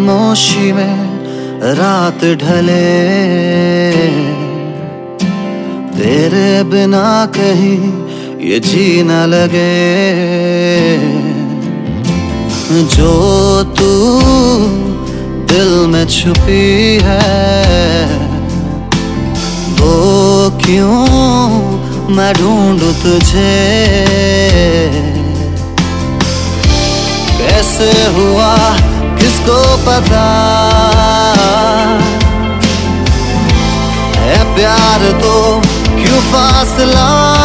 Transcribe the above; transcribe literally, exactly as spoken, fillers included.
खामोशी में रात ढले, तेरे बिना कहीं ये जी न लगे। जो तू दिल में छुपी है, वो क्यों मैं ढूंढूं तुझे। कैसे हुआ किसको पता है, प्यार तो क्यों फासला।